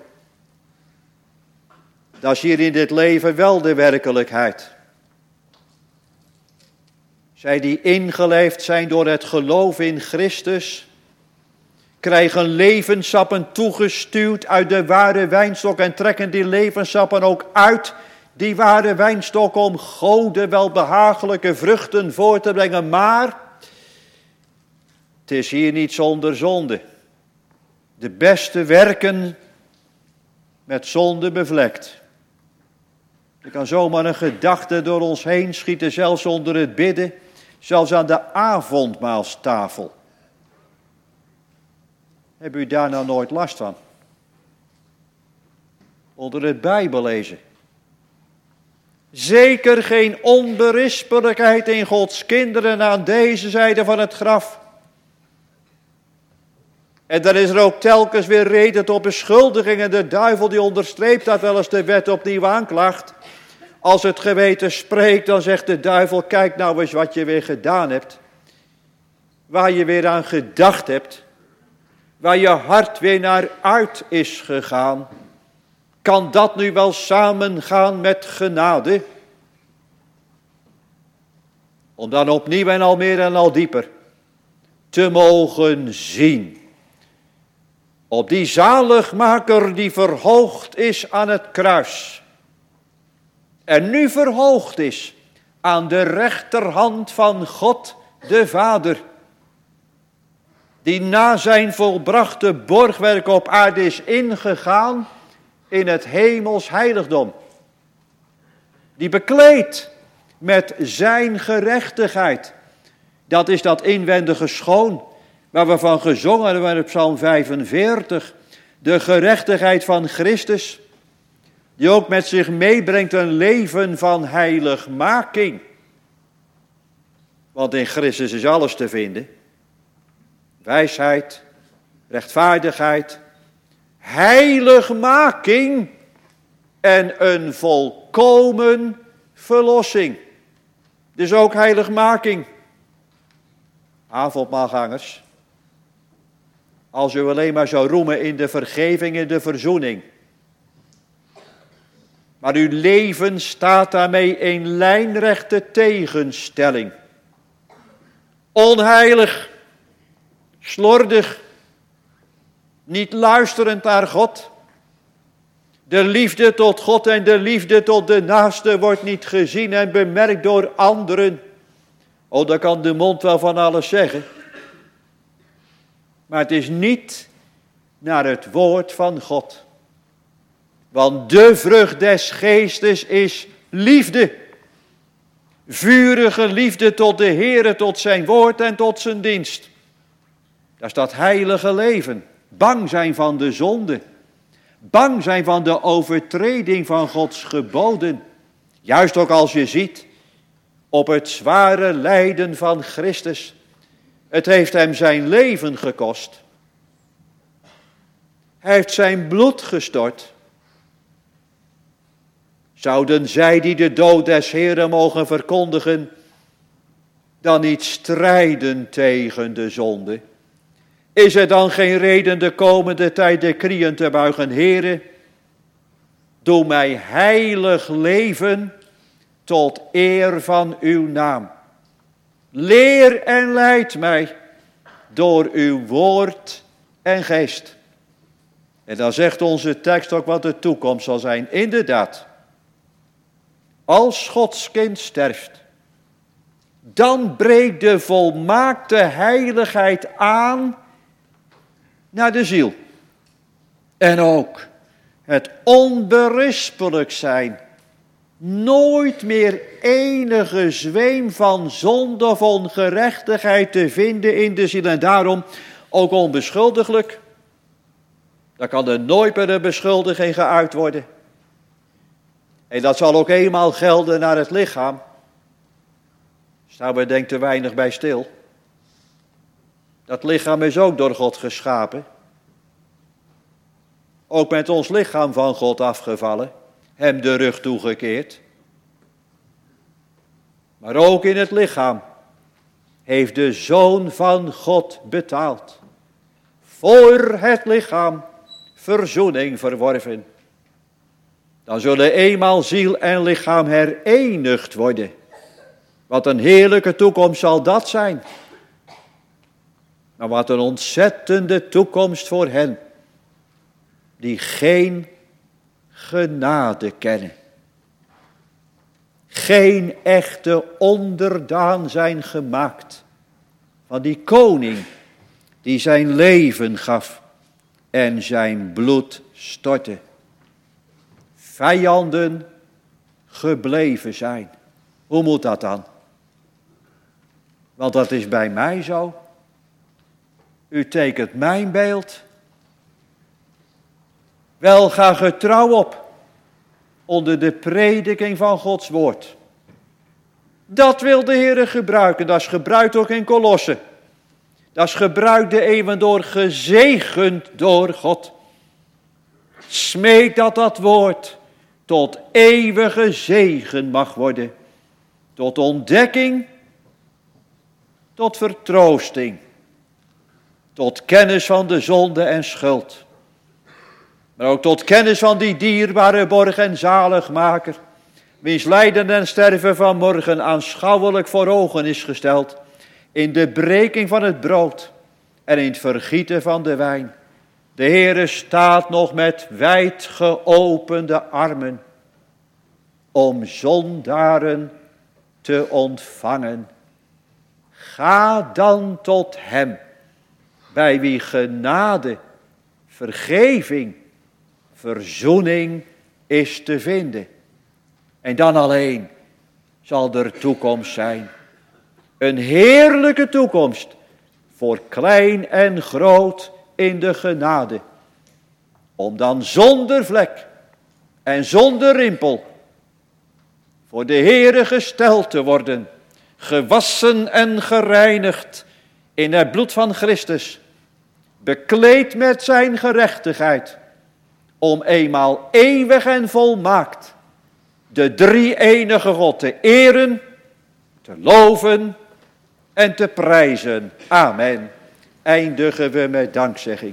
Dat is hier in dit leven wel de werkelijkheid. Zij die ingeleefd zijn door het geloof in Christus, krijgen levenssappen toegestuwd uit de ware wijnstok en trekken die levenssappen ook uit die ware wijnstok om Gode welbehagelijke vruchten voor te brengen. Maar het is hier niet zonder zonde. De beste werken met zonde bevlekt. Er kan zomaar een gedachte door ons heen schieten, zelfs onder het bidden, zelfs aan de avondmaalstafel. Hebben u daar nou nooit last van? Onder het Bijbellezen. Zeker geen onberispelijkheid in Gods kinderen aan deze zijde van het graf. En dan is er ook telkens weer reden tot beschuldiging. En de duivel die onderstreept dat wel eens de wet opnieuw aanklaagt. Als het geweten spreekt, dan zegt de duivel, kijk nou eens wat je weer gedaan hebt. Waar je weer aan gedacht hebt. Waar je hart weer naar uit is gegaan. Kan dat nu wel samengaan met genade? Om dan opnieuw en al meer en al dieper te mogen zien. Op die zaligmaker die verhoogd is aan het kruis. En nu verhoogd is aan de rechterhand van God de Vader. Die na zijn volbrachte borgwerk op aarde is ingegaan in het hemels heiligdom. Die bekleed met zijn gerechtigheid. Dat is dat inwendige schoon waar we van gezongen hebben in Psalm vijfenveertig. De gerechtigheid van Christus. Die ook met zich meebrengt een leven van heiligmaking. Want in Christus is alles te vinden. Wijsheid, rechtvaardigheid, heiligmaking en een volkomen verlossing. Dus ook heiligmaking. Avondmaalgangers. Als u alleen maar zou roemen in de vergeving en de verzoening. Maar uw leven staat daarmee in lijnrechte tegenstelling. Onheilig, slordig, niet luisterend naar God. De liefde tot God en de liefde tot de naaste wordt niet gezien en bemerkt door anderen. Oh, daar kan de mond wel van alles zeggen. Maar het is niet naar het woord van God. Want de vrucht des geestes is liefde. Vurige liefde tot de Heere, tot zijn woord en tot zijn dienst. Dat is dat heilige leven. Bang zijn van de zonde. Bang zijn van de overtreding van Gods geboden. Juist ook als je ziet op het zware lijden van Christus. Het heeft hem zijn leven gekost. Hij heeft zijn bloed gestort. Zouden zij die de dood des Heeren mogen verkondigen, dan niet strijden tegen de zonde? Is er dan geen reden de komende tijd de knieën te buigen? Heere, doe mij heilig leven tot eer van uw naam. Leer en leid mij door uw woord en geest. En dan zegt onze tekst ook wat de toekomst zal zijn. Inderdaad, als Gods kind sterft, dan breekt de volmaakte heiligheid aan naar de ziel. En ook het onberispelijk zijn. Nooit meer enige zweem van zonde of ongerechtigheid te vinden in de ziel. En daarom ook onbeschuldiglijk. Dan kan er nooit meer een beschuldiging geuit worden. En dat zal ook eenmaal gelden naar het lichaam. Staan we denk te weinig bij stil. Dat lichaam is ook door God geschapen. Ook met ons lichaam van God afgevallen. Hem de rug toegekeerd. Maar ook in het lichaam heeft de Zoon van God betaald. Voor het lichaam verzoening verworven. Dan zullen eenmaal ziel en lichaam herenigd worden. Wat een heerlijke toekomst zal dat zijn. Maar wat een ontzettende toekomst voor hen die geen genade kennen. Geen echte onderdaan zijn gemaakt van die koning die zijn leven gaf en zijn bloed stortte. Vijanden, gebleven zijn. Hoe moet dat dan? Want dat is bij mij zo. U tekent mijn beeld. Wel, ga getrouw op onder de prediking van Gods woord. Dat wil de Heer gebruiken. Dat is gebruikt ook in Kolosse. Dat is gebruikt de eeuwen door, gezegend door God. Smeek dat dat woord tot eeuwige zegen mag worden. Tot ontdekking, tot vertroosting, tot kennis van de zonde en schuld. Maar ook tot kennis van die dierbare borg en zaligmaker, wiens lijden en sterven van morgen aanschouwelijk voor ogen is gesteld, in de breking van het brood en in het vergieten van de wijn. De Heere staat nog met wijd geopende armen om zondaren te ontvangen. Ga dan tot hem, bij wie genade, vergeving, verzoening is te vinden. En dan alleen zal er toekomst zijn. Een heerlijke toekomst voor klein en groot in de genade. Om dan zonder vlek en zonder rimpel voor de Heere gesteld te worden. Gewassen en gereinigd in het bloed van Christus. Bekleed met zijn gerechtigheid. Om eenmaal eeuwig en volmaakt de drie-enige God te eren, te loven en te prijzen. Amen. Eindigen we met dankzegging.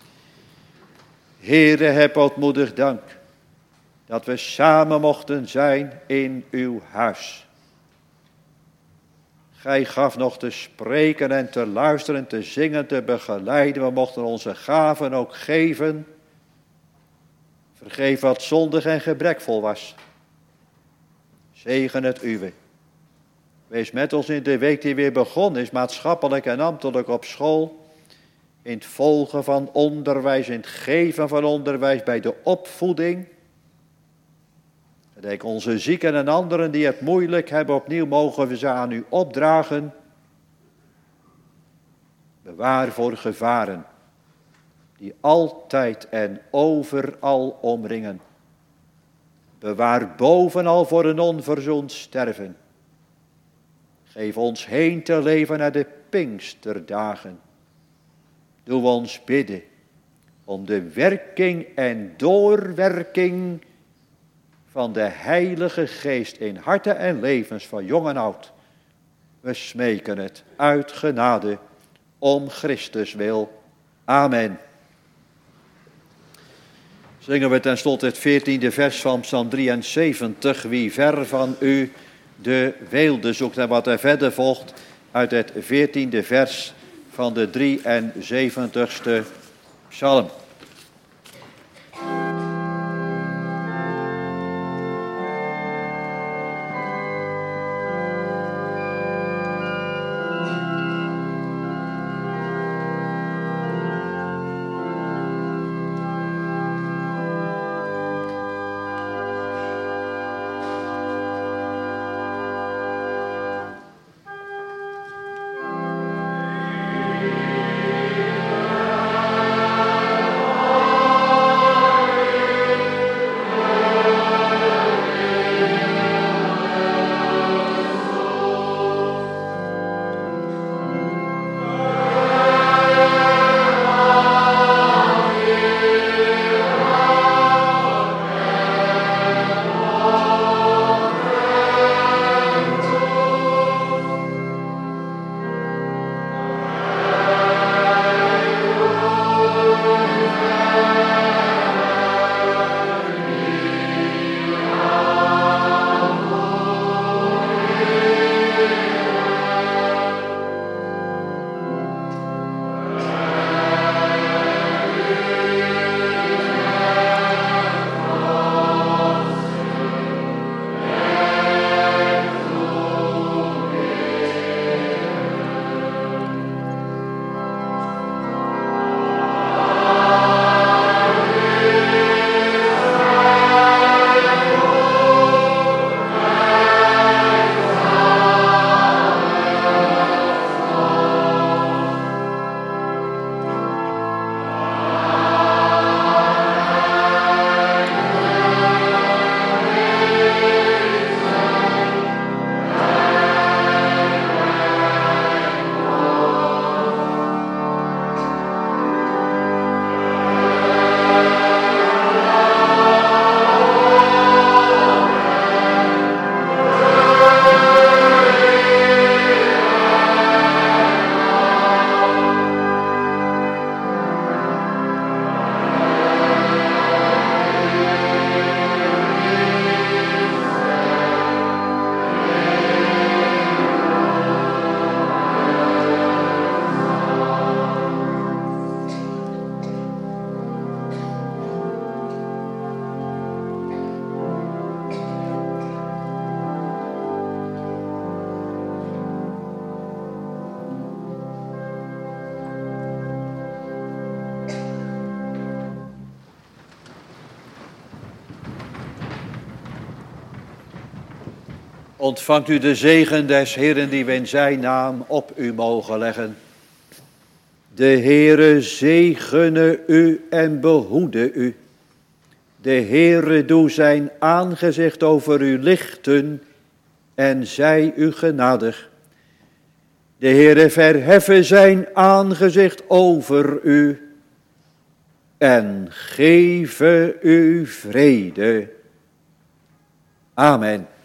Heere, heb ootmoedig dank dat we samen mochten zijn in uw huis. Gij gaf nog te spreken en te luisteren, te zingen, te begeleiden. We mochten onze gaven ook geven. Vergeef wat zondig en gebrekvol was. Zegen het uwe. Wees met ons in de week die weer begonnen is, maatschappelijk en ambtelijk op school. In het volgen van onderwijs, in het geven van onderwijs, bij de opvoeding. Denk onze zieken en anderen die het moeilijk hebben, opnieuw mogen we ze aan u opdragen. Bewaar voor gevaren, die altijd en overal omringen. Bewaar bovenal voor een onverzoend sterven. Geef ons heen te leven naar de Pinksterdagen. Doe ons bidden om de werking en doorwerking van de Heilige Geest in harten en levens van jong en oud. We smeken het uit genade om Christus wil. Amen. Zingen we tenslotte het veertiende vers van Psalm drieënzeventig. Wie ver van u de weelde zoekt. En wat er verder volgt uit het veertiende vers van de drieënzeventigste psalm. Ontvangt u de zegen des Heeren die we in zijn naam op u mogen leggen. De Heere zegene u en behoede u. De Heere doe zijn aangezicht over u lichten en zij u genadig. De Heere verheffe zijn aangezicht over u en geeve u vrede. Amen.